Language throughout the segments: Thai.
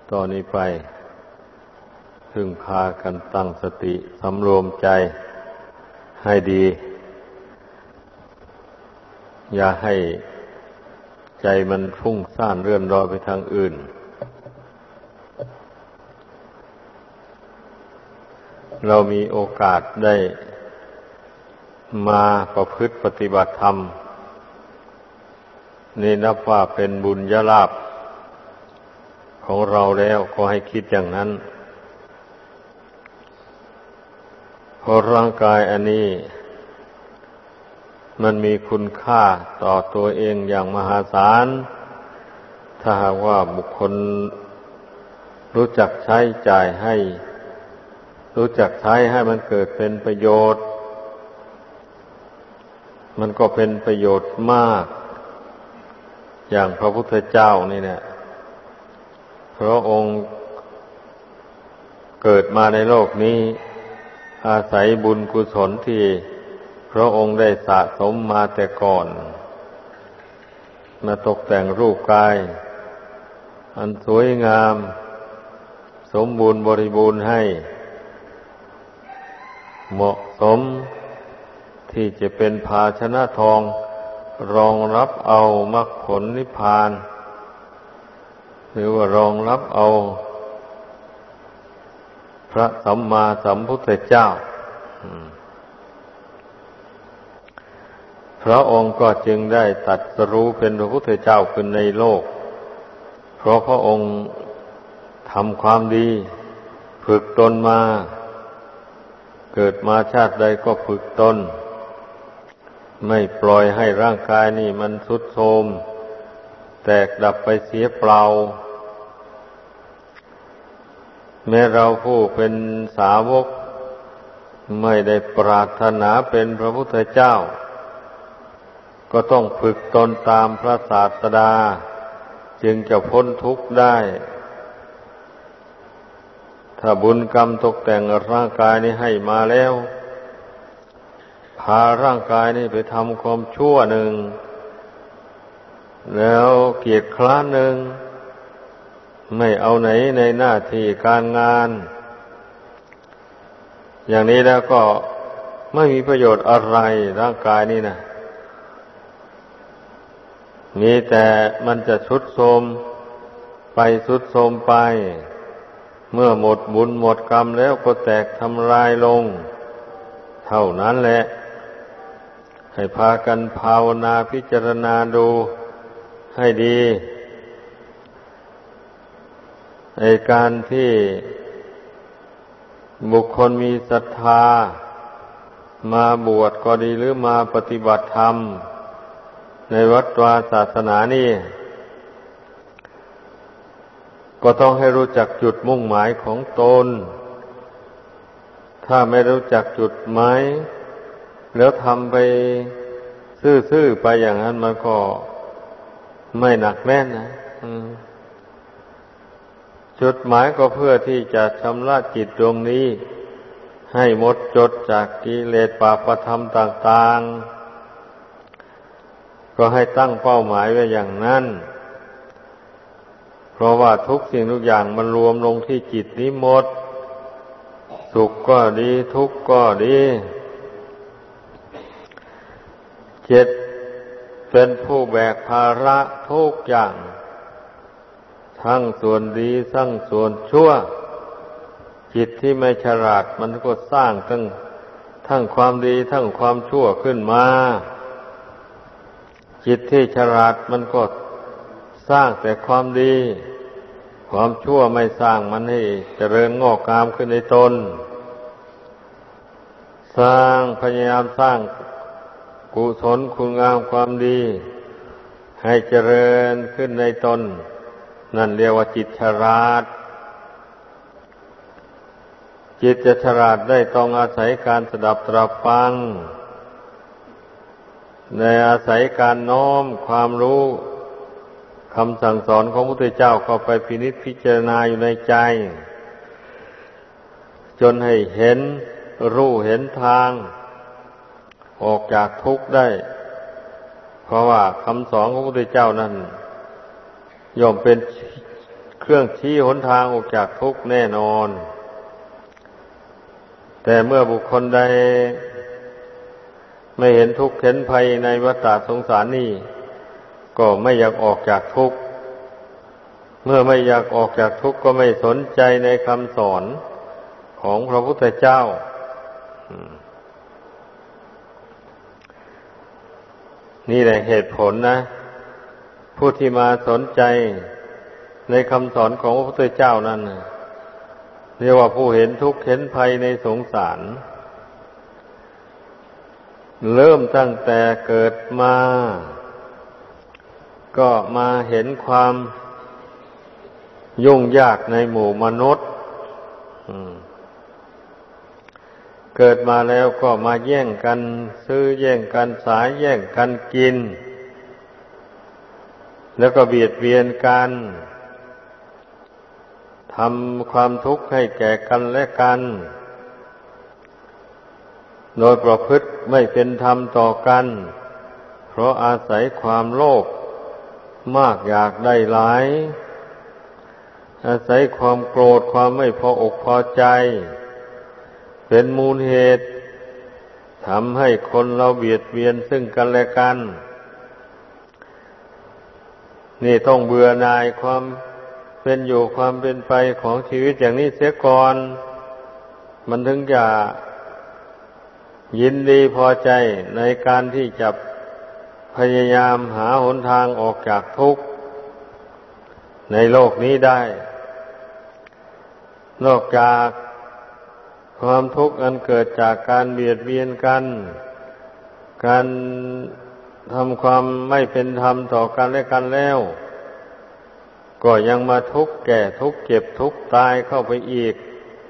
ต่อนนี้ไปพึงพากันตั้งสติสำรวมใจให้ดีอย่าให้ใจมันฟุ้งซ่านเรื่อนรอไปทางอื่นเรามีโอกาสได้มาประพฤติปฏิบัติธรรมนี่นับว่าเป็นบุญญาลาภของเราแล้วก็ให้คิดอย่างนั้นเพราะร่างกายอันนี้มันมีคุณค่าต่อตัวเองอย่างมหาศาลถ้าหากว่าบุคคลรู้จักใช้จ่ายให้รู้จักใช้ให้มันเกิดเป็นประโยชน์มันก็เป็นประโยชน์มากอย่างพระพุทธเจ้านี่เนี่ยพระองค์เกิดมาในโลกนี้อาศัยบุญกุศลที่พระองค์ได้สะสมมาแต่ก่อนมาตกแต่งรูปกายอันสวยงามสมบูรณ์บริบูรณ์ให้เหมาะสมที่จะเป็นภาชนะทองรองรับเอามรรคผลนิพพานหรือว่ารองรับเอาพระสัมมาสัมพุทธเจ้าพระองค์ก็จึงได้ตรัสรู้เป็นพระพุทธเจ้าขึ้นในโลกเพราะพระองค์ทำความดีฝึกตนมาเกิดมาชาติใดก็ฝึกตนไม่ปล่อยให้ร่างกายนี่มันทรุดโทรมแตกดับไปเสียเปล่าแม้เราผู้เป็นสาวกไม่ได้ปรารถนาเป็นพระพุทธเจ้าก็ต้องฝึกตนตามพระศาสดาจึงจะพ้นทุกข์ได้ถ้าบุญกรรมตกแต่งร่างกายนี้ให้มาแล้วพาร่างกายนี้ไปทำความชั่วหนึ่งแล้วเกียจคร้านหนึ่งไม่เอาไหนในหน้าที่การงานอย่างนี้แล้วก็ไม่มีประโยชน์อะไรร่างกายนี่นะมีแต่มันจะทรุดโทรมไปทรุดโทรมไปเมื่อหมดบุญหมดกรรมแล้วก็แตกทำลายลงเท่านั้นแหละให้พากันภาวนาพิจารณาดูให้ดีในการที่บุคคลมีศรัทธามาบวชก็ดีหรือมาปฏิบัติธรรมในวัดวาศาสนานี่ก็ต้องให้รู้จักจุดมุ่งหมายของตนถ้าไม่รู้จักจุดหมายแล้วทำไปซื่อๆไปอย่างนั้นมันก็ไม่หนักแน่นนะจุดหมายก็เพื่อที่จะชำระจิตดวงนี้ให้หมดจดจากกิเลสบาปธรรมต่างๆก็ให้ตั้งเป้าหมายไว้อย่างนั้นเพราะว่าทุกสิ่งทุกอย่างมันรวมลงที่จิตนี้หมดสุขก็ดีทุกข์ก็ดีจิตเป็นผู้แบกภาระทุกอย่างทั้งส่วนดีทั้งส่วนชั่วจิตที่ไม่ฉลาดมันก็สร้างทั้งความดีทั้งความชั่วขึ้นมาจิตที่ฉลาดมันก็สร้างแต่ความดีความชั่วไม่สร้างมันให้เจริญงอกงามขึ้นในตนพยายามสร้างกุศลคุณงามความดีให้เจริญขึ้นในตนนั่นเรียกว่าจิตฉลาดจิตจะฉลาดได้ต้องอาศัยการสดับตรับฟังในอาศัยการน้อมความรู้คำสั่งสอนของพระพุทธเจ้าเข้าไปพินิจพิจารณาอยู่ในใจจนให้เห็นรู้เห็นทางออกจากทุกข์ได้เพราะว่าคำสอนของพระพุทธเจ้านั้นย่อมเป็นเครื่องชี้หนทางออกจากทุกข์แน่นอนแต่เมื่อบุคคลใดไม่เห็นทุกข์เห็นภัยในวัฏฏะสงสารนี่ก็ไม่อยากออกจากทุกข์เมื่อไม่อยากออกจากทุกข์ก็ไม่สนใจในคำสอนของพระพุทธเจ้านี่แหละเหตุผลนะผู้ที่มาสนใจในคำสอนของพระพุทธเจ้านั้นเรียกว่าผู้เห็นทุกข์เห็นภัยในสงสารเริ่มตั้งแต่เกิดมาก็มาเห็นความยุ่งยากในหมู่มนุษย์เกิดมาแล้วก็มาแย่งกันซื้อแย่งกันขายแย่งกันกินแล้วก็เบียดเบียนกันทำความทุกข์ให้แก่กันและกันโดยประพฤติไม่เป็นธรรมต่อกันเพราะอาศัยความโลภมากอยากได้หลายอาศัยความโกรธความไม่พออกพอใจเป็นมูลเหตุทำให้คนเราเบียดเบียนซึ่งกันและกันนี่ต้องเบื่อหน่ายความเป็นอยู่ความเป็นไปของชีวิตอย่างนี้เสียก่อนมันถึงจะยินดีพอใจในการที่จะพยายามหาหนทางออกจากทุกข์ในโลกนี้ได้นอกจากความทุกข์อันเกิดจากการเบียดเบียนกันการทำความไม่เป็นธรรมต่อกันและกันแล้วก็ยังมาทุกข์แก่ทุกข์เจ็บทุกข์ตายเข้าไปอีก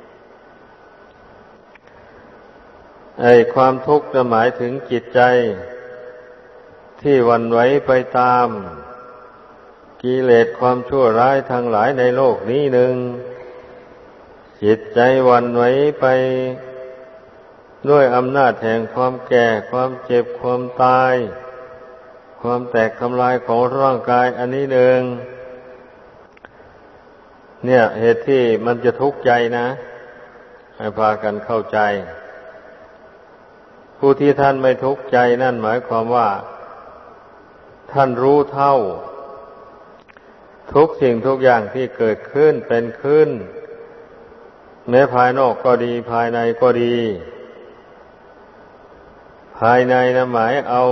ความทุกข์หมายถึงจิตใจที่หวั่นไหวไปตามกิเลสความชั่วร้ายทั้งหลายในโลกนี้หนึ่งจิตใจหวั่นไหวไปด้วยอำนาจแห่งความแก่ความเจ็บความตายความแตกทำลายของร่างกายอันนี้หนึ่งเนี่ยเหตุที่มันจะทุกข์ใจนะให้พากันเข้าใจผู้ที่ท่านไม่ทุกข์ใจนั่นหมายความว่าท่านรู้เท่าทุกสิ่งทุกอย่างที่เกิดขึ้นเป็นขึ้นแม้ภายนอกก็ดีภายในก็ดีภายในนะหมายเอา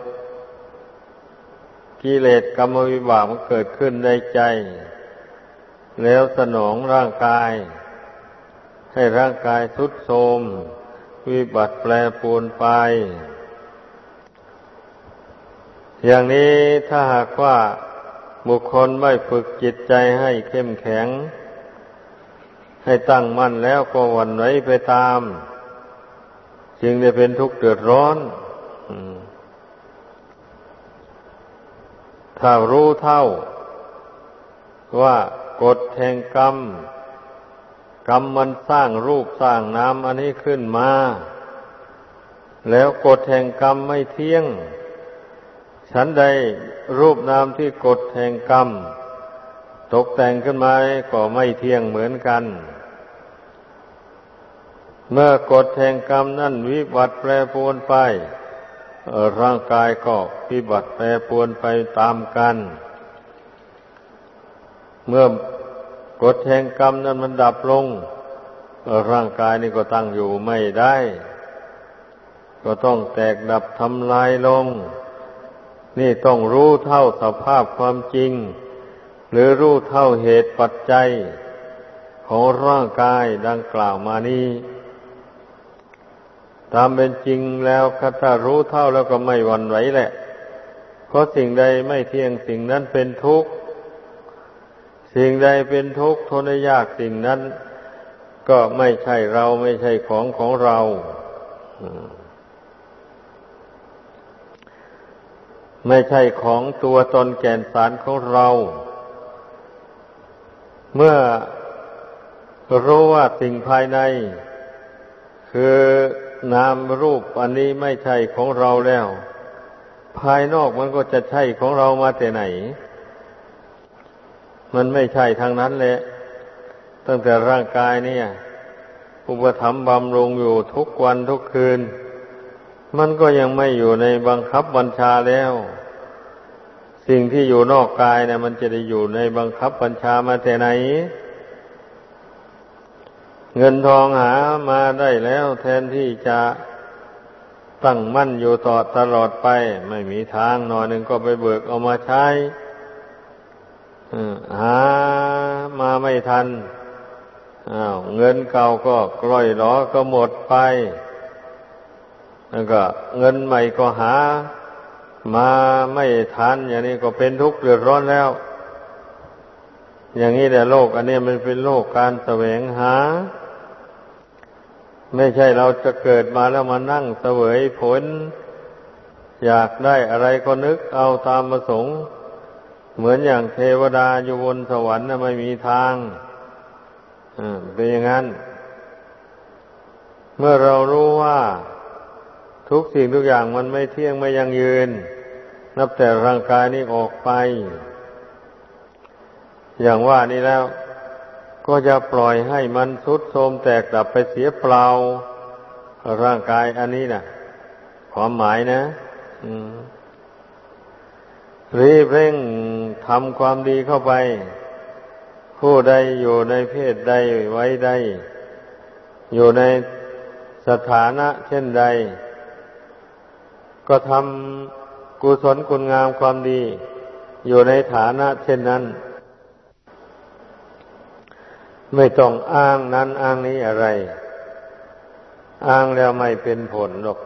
กิเลสกรรมวิบากมันเกิดขึ้นในใจแล้วสนองร่างกายให้ร่างกายทรุดโทรมวิบัติแปรปรวนไปอย่างนี้ถ้าหากว่าบุคคลไม่ฝึกจิตใจให้เข้มแข็งให้ตั้งมั่นแล้วก็หวั่นไหวไปตามจึงได้เป็นทุกข์เดือดร้อนถ้ารู้เท่าว่ากฎแห่งกรรมมันสร้างรูปสร้างนามอันนี้ขึ้นมาแล้วกฎแห่งกรรมไม่เที่ยงฉันใดรูปนามที่กฎแห่งกรรมตกแต่งขึ้นมาก็ไม่เที่ยงเหมือนกันเมื่อกฎแห่งกรรมนั่นวิบัติแปรปรวนไปร่างกายก็วิบัติแปรปรวนไปตามกันเมื่อกฎแห่งกรรมนั้นมันดับลงร่างกายนี่ก็ตั้งอยู่ไม่ได้ก็ต้องแตกดับทำลายลงนี่ต้องรู้เท่าสภาพความจริงหรือรู้เท่าเหตุปัจจัยของร่างกายดังกล่าวมานี้ตามเป็นจริงแล้วถ้ารู้เท่าแล้วก็ไม่หวั่นไหวแหละเพราะสิ่งใดไม่เที่ยงสิ่งนั้นเป็นทุกข์สิ่งใดเป็นทุกข์ทนได้ยากสิ่งนั้นก็ไม่ใช่เราไม่ใช่ของเราไม่ใช่ของตัวตนแก่นสารของเราเมื่อรู้ว่าสิ่งภายในคือนามรูปอันนี้ไม่ใช่ของเราแล้วภายนอกมันก็จะใช่ของเรามาแต่ไหนมันไม่ใช่ทางนั้นแหละตั้งแต่ร่างกายเนี่ยอุปถัมภ์บำรุงอยู่ทุกวันทุกคืนมันก็ยังไม่อยู่ในบังคับบัญชาแล้วสิ่งที่อยู่นอกกายเนี่ยมันจะได้อยู่ในบังคับบัญชามาแต่ไหนเงินทองหามาได้แล้วแทนที่จะตั้งมั่นอยู่ต่อตลอดไปไม่มีทางหน่อยหนึ่งก็ไปเบิกเอามาใช้หามาไม่ทันเงินเก่าก็กร่อยหรอก็หมดไปแล้วก็เงินใหม่ก็หามาไม่ทันอย่างนี้ก็เป็นทุกข์เดือดร้อนแล้วอย่างนี้แต่โลกอันนี้มันเป็นโลกการแสวงหาไม่ใช่เราจะเกิดมาแล้วมานั่งเสวยผลอยากได้อะไรก็นึกเอาตามประสงค์เหมือนอย่างเทวดาอยู่บนสวรรค์น่ะไม่มีทางเป็นอย่างนั้นเมื่อเรารู้ว่าทุกสิ่งทุกอย่างมันไม่เที่ยงไม่ยั่งยืนนับแต่ร่างกายนี้ออกไปอย่างว่านี้แล้วก็จะปล่อยให้มันทรุดโทรมแตกดับไปเสียเปล่าร่างกายอันนี้น่ะความหมายนะรีบเร่งทำความดีเข้าไปผู้ใดอยู่ในเพศใดไว้ใดอยู่ในสถานะเช่นใดก็ทำกุศลคุณงามความดีอยู่ในฐานะเช่นนั้นไม่ต้องอ้างนั้นอ้างนี้อะไรอ้างแล้วไม่เป็นผลหรอก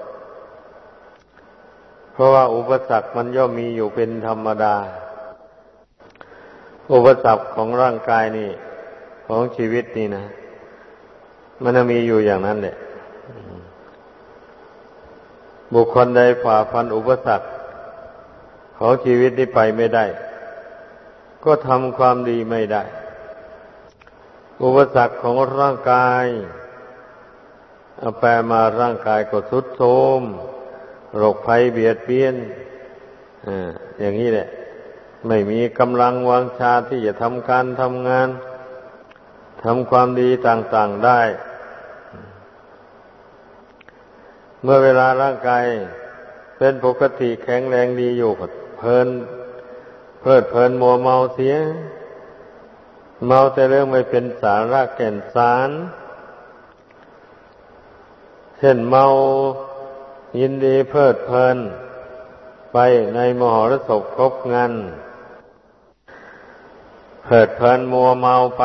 เพราะว่าอุปสรรคมันย่อมมีอยู่เป็นธรรมดาอุปสรรคของร่างกายนี่ของชีวิตนี่นะมันมีอยู่อย่างนั้นแหละบุคคลใดฝ่าฟันอุปสรรคของชีวิตนี้ไปไม่ได้ก็ทำความดีไม่ได้อุปสรรคของร่างกายเอาแปลมาร่างกายก็ทรุดโทรมโรคภัยเบียดเบียนอย่างนี้แหละไม่มีกำลังวังชาที่จะทำการทำงานทำความดีต่างๆได้เมื่อเวลาร่างกายเป็นปกติแข็งแรงดีอยู่ก็เพลิดเพลินมัวเมาเสียเมาแต่เรื่องไม่เป็นสาระแก่นสารเช่นเมายินดีเพลิดเพลินไปในมหรสพครบงานเพลิดเพลินมัวเมาไป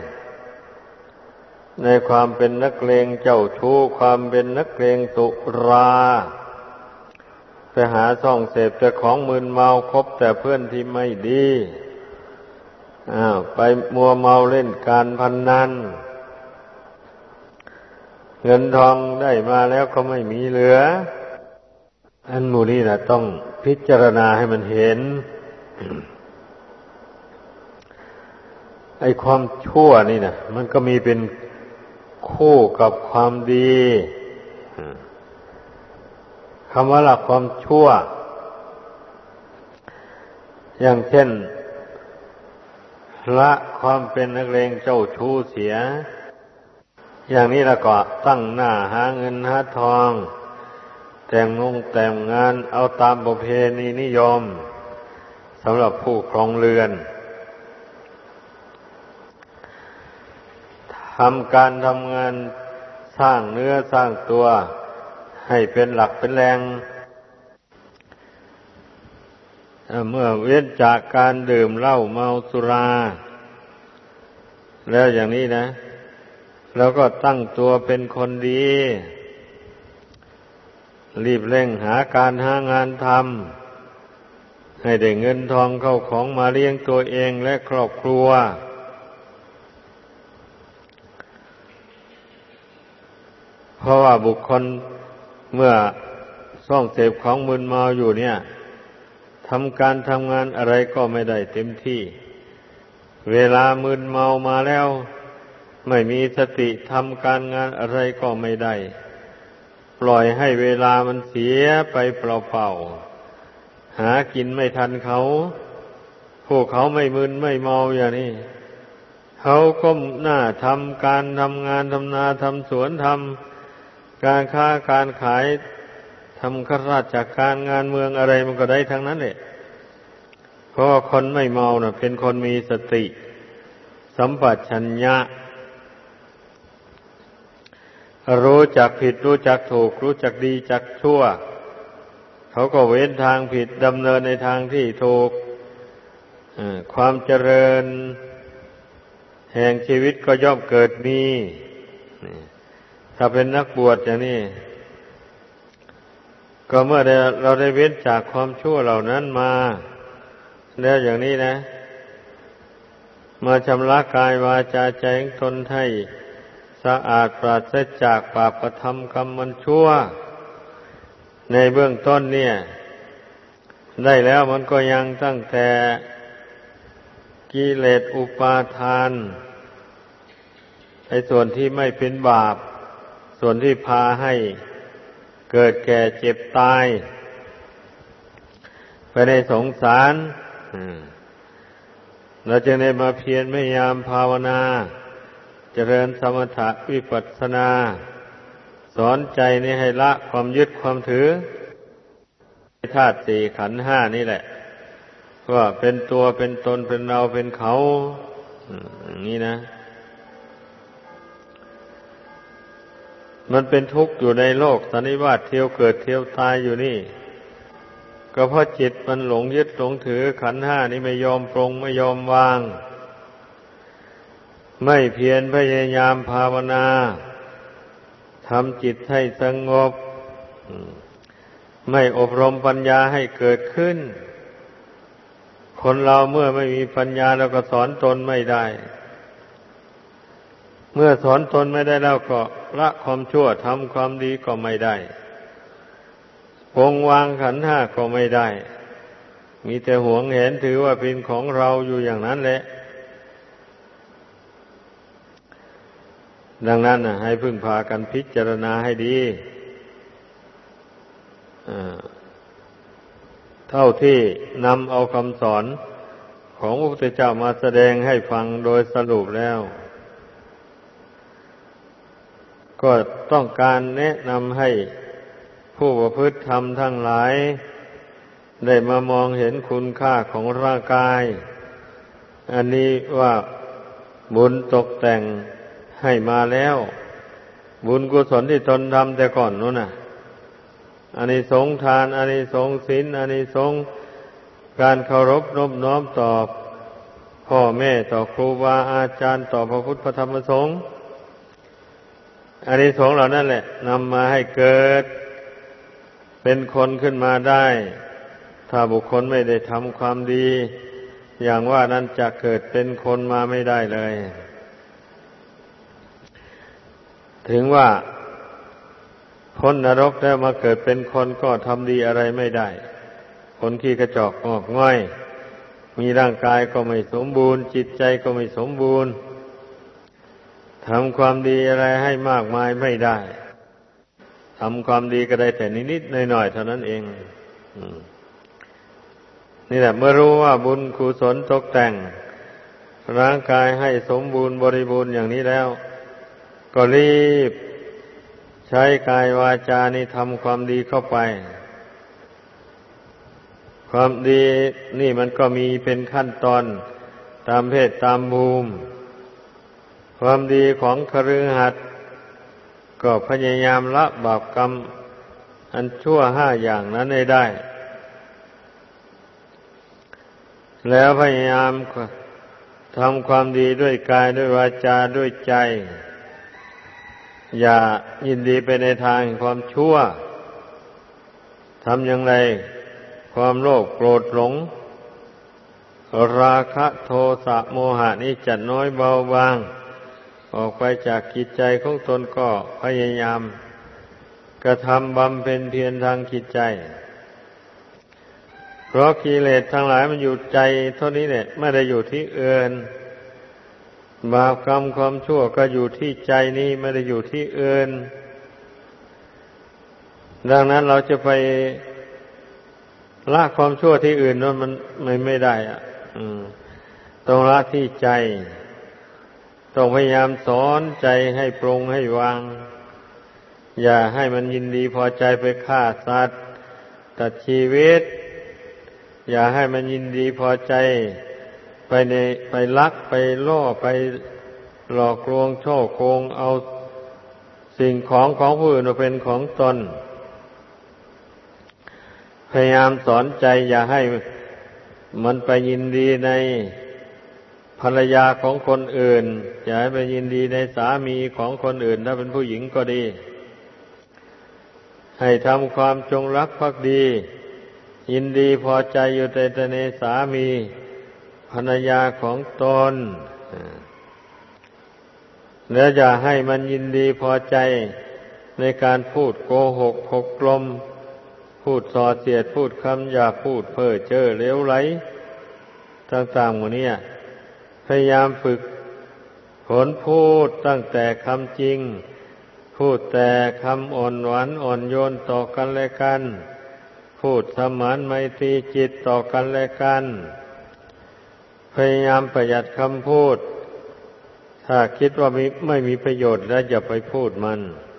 ในความเป็นนักเลงเจ้าชู้ความเป็นนักเลงสุราไปหาส่องเสพแต่ของมึนเมาคบแต่เพื่อนที่ไม่ดีไปมัวเมาเล่นการพนันเงินทองได้มาแล้วก็ไม่มีเหลืออันหมู่นี้นะต้องพิจารณาให้มันเห็นไอ้ความชั่วนี่นะมันก็มีเป็นคู่กับความดีคำว่าหลักความชั่วอย่างเช่นละความเป็นนักเลงเจ้าชู้เสียอย่างนี้แล้วก็ตั้งหน้าหาเงินหาทองแต่งงานเอาตามประเพณีนิยมสำหรับผู้ครองเรือนทำการทำงานสร้างเนื้อสร้างตัวให้เป็นหลักเป็นแรงเมื่อเว้นจากการดื่มเหล้าเมาสุราแล้วอย่างนี้นะแล้วก็ตั้งตัวเป็นคนดีรีบเร่งหาการหางานทำให้ได้เงินทองเข้าของมาเลี้ยงตัวเองและครอบครัวเพราะว่าบุคคลเมื่อส่องเสพของมึนเมาอยู่เนี่ยทำการทำงานอะไรก็ไม่ได้เต็มที่เวลามึนเมามาแล้วไม่มีสติทำการงานอะไรก็ไม่ได้ปล่อยให้เวลามันเสียไปเปล่าๆหากินไม่ทันเขาพวกเขาไม่มึนไม่เมาอย่างนี้เขาก็น่าทำการทำงานทำนาทำสวนทำการค้าการขายทำข้าราชการงานเมืองอะไรมันก็ได้ทั้งนั้นแหละเพราะคนไม่เมาน่ะเป็นคนมีสติสัมปชัญญะรู้จักผิดรู้จักถูกรู้จักดีจักชั่วเขาก็เว้นทางผิดดำเนินในทางที่ถูกความเจริญแห่งชีวิตก็ย่อมเกิดมีถ้าเป็นนักบวชอย่างนี้ก็เมื่อเราได้เว้นจากความชั่วเหล่านั้นมาแล้วอย่างนี้นะมาชำระกายวาจาใจของตนให้สะอาดปราศจากบาปธรรมกรรมมันชั่วในเบื้องต้นเนี่ยได้แล้วมันก็ยังตั้งแต่กิเลสอุปาทานไอ้ส่วนที่ไม่เป็นบาปส่วนที่พาให้เกิดแก่เจ็บตายไปในสงสารเราจึงได้มาเพียรพยายามภาวนาเจริญสมถะวิปัสสนาสอนใจนี้ให้ละความยึดความถือธาตุสี่ขันธ์ห้านี่แหละว่าเป็นตัวเป็นตนเป็นเราเป็นเขาอย่างนี้นะมันเป็นทุกข์อยู่ในโลกสันนิวาสเที่ยวเกิดเที่ยวตายอยู่นี่ก็เพราะจิตมันหลงยึดหลงถือขันธ์ห้านี้ไม่ยอมปรงไม่ยอมวางไม่เพียรพยายามภาวนาทำจิตให้สงบไม่อบรมปัญญาให้เกิดขึ้นคนเราเมื่อไม่มีปัญญาเราก็สอนตนไม่ได้เมื่อสอนตนไม่ได้แล้วก็ละความชั่วทำความดีก็ไม่ได้ปรงวางขันธ์ห้าก็ไม่ได้มีแต่หวงเห็นถือว่าเป็นของเราอยู่อย่างนั้นแหละดังนั้นให้พึ่งพากันพิจารณาให้ดีเท่าที่นำเอาคำสอนของพระพุทธเจ้ามาแสดงให้ฟังโดยสรุปแล้วก็ต้องการแนะนำให้ผู้ประพฤติธรรมทั้งหลายได้มามองเห็นคุณค่าของร่างกายอันนี้ว่าบุญตกแต่งให้มาแล้วบุญกุศลที่ตนทำแต่ก่อนนู้นน่ะอานิสงส์ทานอานิสงส์ศีลอานิสงส์การเคารพนอบน้อมต่อพ่อแม่ต่อครูบาอาจารย์ต่อพระพุทธพระธรรมพระสงฆ์อานิสงส์เหล่านั้นแหละนำมาให้เกิดเป็นคนขึ้นมาได้ถ้าบุคคลไม่ได้ทำความดีอย่างว่านั้นจะเกิดเป็นคนมาไม่ได้เลยถึงว่าพ้นนรกแล้วมาเกิดเป็นคนก็ทำดีอะไรไม่ได้คนขี้กระจอกงอกง่อยมีร่างกายก็ไม่สมบูรณ์จิตใจก็ไม่สมบูรณ์ทำความดีอะไรให้มากมายไม่ได้ทำความดีก็ได้แต่นิดๆหน่อยๆเท่านั้นเองนี่แหละเมื่อรู้ว่าบุญกุศลตกแต่งร่างกายให้สมบูรณ์บริบูรณ์อย่างนี้แล้วก็รีบใช้กายวาจานี่ทำความดีเข้าไปความดีนี่มันก็มีเป็นขั้นตอนตามเพศตามภูมิความดีของคฤหัสถ์ก็พยายามละบาปกรรมอันชั่วห้าอย่างนั้นให้ได้แล้วพยายามทำความดีด้วยกายด้วยวาจาด้วยใจอย่ายินดีไปในทางความชั่วทำอย่างไรความโลภโกรธหลงราคะโทสะโมหะนี้จะน้อยเบาบางออกไปจากจิตใจของตนก็พยายามกระทำบำเพ็ญเพียรทางจิตใจเพราะกิเลสทั้งหลายมันอยู่ใจเท่านี้แหละไม่ได้อยู่ที่อื่นบาปกรรมความชั่วก็อยู่ที่ใจนี้ไม่ได้อยู่ที่อื่นดังนั้นเราจะไปละความชั่วที่อื่นนั้นมันไม่ได้ต้องละที่ใจต้องพยายามสอนใจให้ปรงให้วางอย่าให้มันยินดีพอใจไปฆ่าสัตว์ตัดชีวิตอย่าให้มันยินดีพอใจไปลักไปล่อไปหลอกลวงช่อโกงเอาสิ่งของผู้อื่นมาเป็นของตนพยายามสอนใจอย่าให้มันไปยินดีในภรรยาของคนอื่นอย่าให้ไปยินดีในสามีของคนอื่นถ้าเป็นผู้หญิงก็ดีให้ทำความจงรักภักดียินดีพอใจอยู่แต่ในสามีภรรยาของตนแล้วอย่าให้มันยินดีพอใจในการพูดโกหกหกลมพูดส่อเสียดพูดคำหยาบพูดเพ้อเจ้อเลวไหลต่างๆหมดนี้พยายามฝึกฝนพูดตั้งแต่คำจริงพูดแต่คำอ่อนหวานอ่อนโยนต่อกันและกันพูดสมานไมตรีจิตต่อกันและกันพยายามประหยัดคำพูดถ้าคิดว่าไม่มีประโยชน์แล้วอย่าไปพูดมัน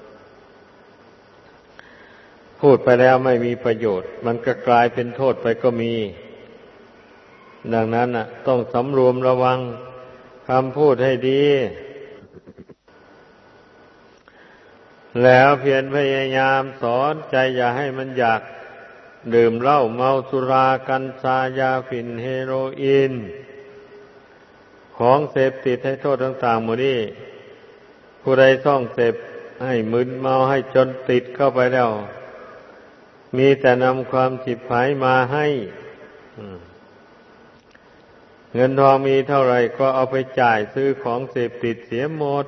พูดไปแล้วไม่มีประโยชน์มันก็กลายเป็นโทษไปก็มีดังนั้นต้องสำรวมระวังคำพูดให้ดีแล้วเพียรพยายามสอนใจอย่าให้มันอยากดื่มเหล้าเมาสุรากัญชายาฝิ่นเฮโรอีนของเสพติดให้โทษต่างๆหมดนี้ผู้ใดท่องเสพให้มึนเมาให้จนติดเข้าไปแล้วมีแต่นำความฉิบหายมาให้เงินทองมีเท่าไหร่ก็เอาไปจ่ายซื้อของเสพติดเสียหมด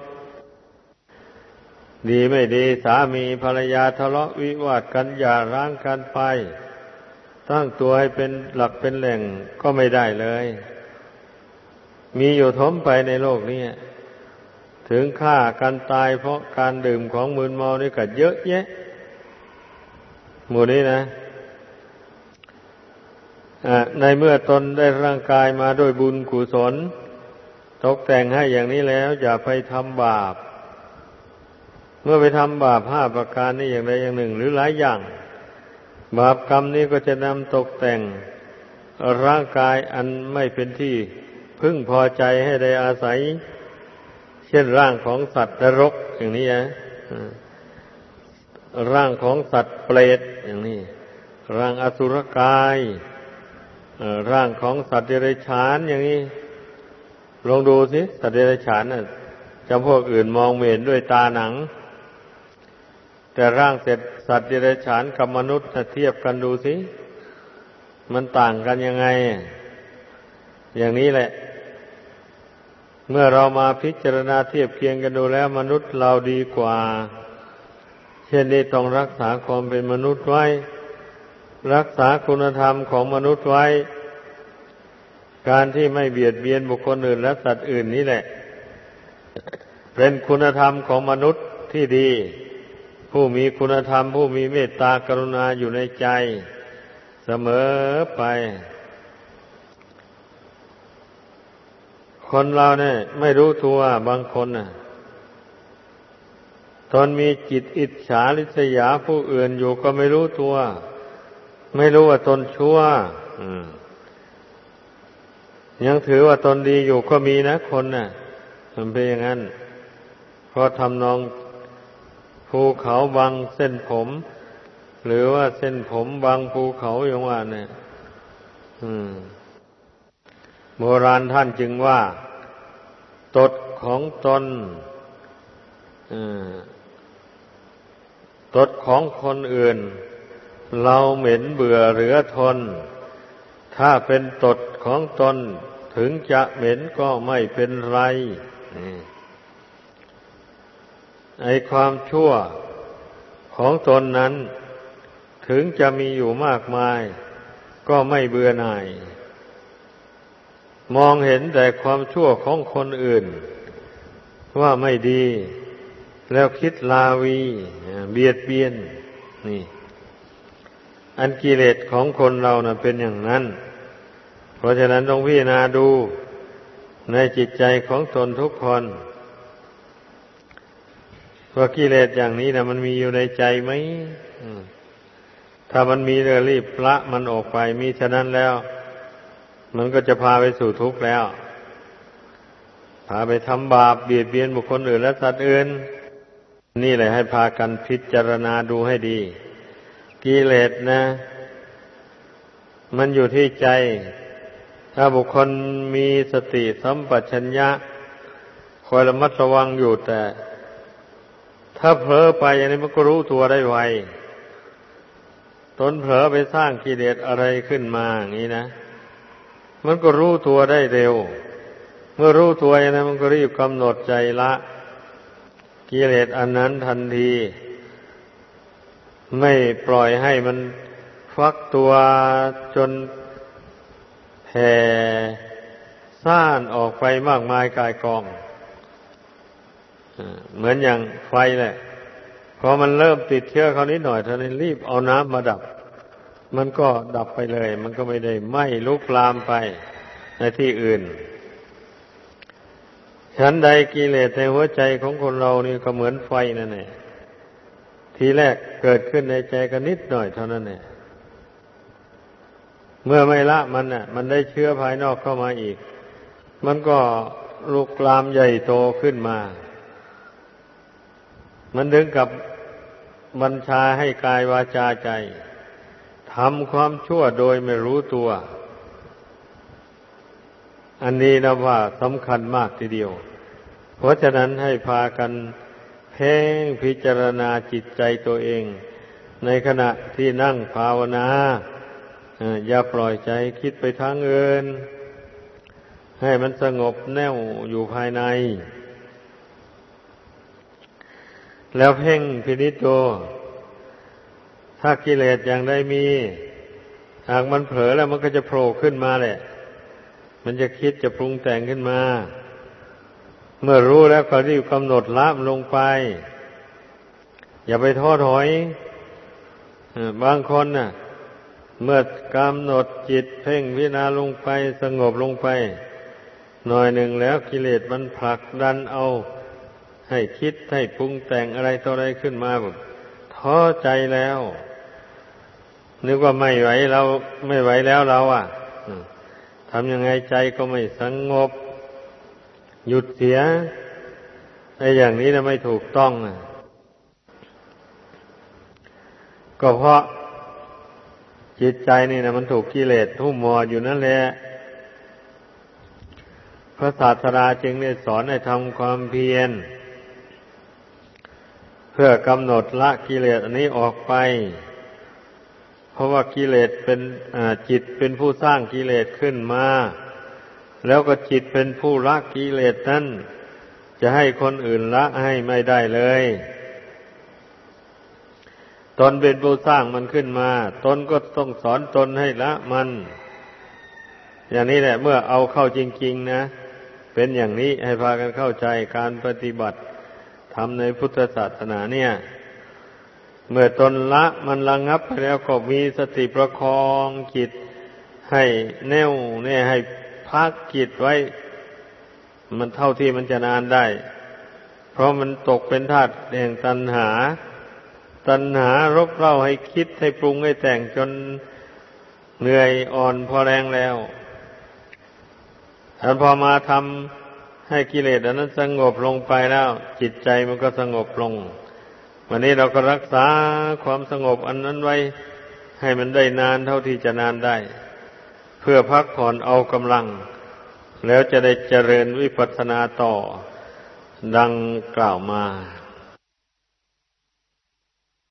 ดีไม่ดีสามีภรรยาทะเลาะวิวาทกันหย่าร้างกันไปตั้งตัวให้เป็นหลักเป็นแหล่งก็ไม่ได้เลยมีอยู่ทมไปในโลกนี้ถึงฆ่ากันตายเพราะการดื่มของมึนเมานี่ก็เยอะแยะหมู่นี้นะในเมื่อตนได้ร่างกายมาด้วยบุญกุศลตกแต่งให้อย่างนี้แล้วอย่าไปทำบาปเมื่อไปทำบาป5ประการนี้อย่างใดอย่างหนึ่งหรือหลายอย่างบาปกรรมนี้ก็จะนำตกแต่งร่างกายอันไม่เป็นที่พึงพอใจให้ได้อาศัยเช่นร่างของสัตว์นรกอย่างนี้ร่างของสัตว์เปรตอย่างนี้ร่างอสุรกายร่างของสัตว์เดรัจฉานอย่างนี้ลองดูสิสัตว์เดรัจฉานจำพวกอื่นมองไม่เห็นด้วยตาหนังแต่ร่างสัตว์เดรัจฉานกับมนุษย์เทียบกันดูสิมันต่างกันยังไงอย่างนี้แหละเมื่อเรามาพิจารณาเทียบเคียงกันดูแล้วมนุษย์เราดีกว่าเช่นนี้ต้องรักษาความเป็นมนุษย์ไว้รักษาคุณธรรมของมนุษย์ไว้การที่ไม่เบียดเบียนบุคคลอื่นและสัตว์อื่นนี่แหละเป็นคุณธรรมของมนุษย์ที่ดีผู้มีคุณธรรมผู้มีเมตตากรุณาอยู่ในใจเสมอไปคนเราเนี่ยไม่รู้ตัวบางคนตนมีจิตอิจฉาริษยาผู้อื่นอยู่ก็ไม่รู้ตัวไม่รู้ว่าตนชั่วยังถือว่าตนดีอยู่ก็มีนะคนมันเป็นอย่างนั้นเพราะทำนองภูเขาบังเส้นผมหรือว่าเส้นผมบังภูเขาอย่างว่าเนี่ยโบราณท่านจึงว่าตดของตนตดของคนอื่นเราเหม็นเบื่อเหลือทนถ้าเป็นตดของตนถึงจะเหม็นก็ไม่เป็นไรไอ้ความชั่วของตนนั้นถึงจะมีอยู่มากมายก็ไม่เบื่อหน่ายมองเห็นแต่ความชั่วของคนอื่นว่าไม่ดีแล้วคิดลาวีเบียดเบียนนี่อันกิเลสของคนเราน่ะเป็นอย่างนั้นเพราะฉะนั้นต้องพิจารณาดูในจิตใจของตนทุกคนว่ากิเลสอย่างนี้นะมันมีอยู่ในใจไหมถ้ามันมีเรื่องรีบละมันออกไปมิฉะนั้นแล้วมันก็จะพาไปสู่ทุกข์แล้วพาไปทำบาปเบียดเบียนบุคคลอื่นและสัตว์อื่นนี่แหละให้พากันพิจารณาดูให้ดีกิเลสนะมันอยู่ที่ใจถ้าบุคคลมีสติสัมปชัญญะคอยระมัดระวังอยู่แต่ถ้าเผลอไปอย่างนี้มันก็รู้ตัวได้ไวตนเผลอไปสร้างกิเลสอะไรขึ้นมาอย่างนี้นะมันก็รู้ตัวได้เร็วเมื่อรู้ตัวอย่างนั้นมันก็รีบกำหนดใจละกิเลสอันนั้นทันทีไม่ปล่อยให้มันฟักตัวจนแผ่ซ่านออกไปมากมายกายกองเหมือนอย่างไฟแหละพอมันเริ่มติดเชื้อเขานิดหน่อยเท่านั้นรีบเอาน้ำมาดับมันก็ดับไปเลยมันก็ไม่ได้ไหม้ลุกลามไปในที่อื่นฉันใดกิเลสในหัวใจของคนเรานี่ก็เหมือนไฟนั่นแหละทีแรกเกิดขึ้นในใจก็นิดหน่อยเท่านั้นแหละเมื่อไม่ละมันน่ะมันได้เชื้อภายนอกเข้ามาอีกมันก็ลุกลามใหญ่โตขึ้นมามันถึงกับบัญชาให้กายวาจาใจทำความชั่วโดยไม่รู้ตัวอันนี้นะว่าสำคัญมากทีเดียวเพราะฉะนั้นให้พากันเพ่งพิจารณาจิตใจตัวเองในขณะที่นั่งภาวนาอย่าปล่อยใจคิดไปทางอื่นให้มันสงบแน่วอยู่ภายในแล้วเพ่งพินิจดูถ้ากิเลสอย่างใดมีหากมันเผลอแล้วมันก็จะโผล่ขึ้นมาแหละมันจะคิดจะปรุงแต่งขึ้นมาเมื่อรู้แล้วก็รีบกำหนดละมันลงไปอย่าไปท้อถอยบางคนน่ะเมื่อกำหนดจิตเพ่งพิจารณาลงไปสงบลงไปหน่อยหนึ่งแล้วกิเลสมันผลักดันเอาให้คิดให้ปรุงแต่งอะไรต่ออะไรขึ้นมาแบบท้อใจแล้วนึกว่าไม่ไหวเราไม่ไหวแล้วเราทำยังไงใจก็ไม่สงบหยุดเสียไอ้อย่างนี้นะไม่ถูกต้องก็เพราะจิตใจนี่นะมันถูกกิเลสหุ้มห่ออยู่นั่นแหละพระศาสดาจึงได้สอนให้ทำความเพียรเพื่อกำหนดละกิเลสอันนี้ออกไปเพราะว่ากิเลสเป็นจิตเป็นผู้สร้างกิเลสขึ้นมาแล้วก็จิตเป็นผู้ละกิเลสนั้นจะให้คนอื่นละให้ไม่ได้เลยตนเป็นผู้สร้างมันขึ้นมาตนก็ต้องสอนตนให้ละมันอย่างนี้แหละเมื่อเอาเข้าจริงๆนะเป็นอย่างนี้ให้พากันเข้าใจการปฏิบัติทำในพุทธศาสนาเนี่ยเมื่อตนละมันระงับไปแล้วก็มีสติประคองจิตให้แน่วแน่ให้พักจิตไว้มันเท่าที่มันจะนานได้เพราะมันตกเป็นทาสแห่งตัณหารบเร้าให้คิดให้ปรุงให้แต่งจนเหนื่อยอ่อนพอแรงแล้วแต่พอมาทำให้กิเลสอันนั้นสงบลงไปแล้วจิตใจมันก็สงบลงวันนี้เราก็รักษาความสงบอันนั้นไว้ให้มันได้นานเท่าที่จะนานได้เพื่อพักผ่อนเอากำลังแล้วจะได้เจริญวิปัสสนาต่อดังกล่าวมา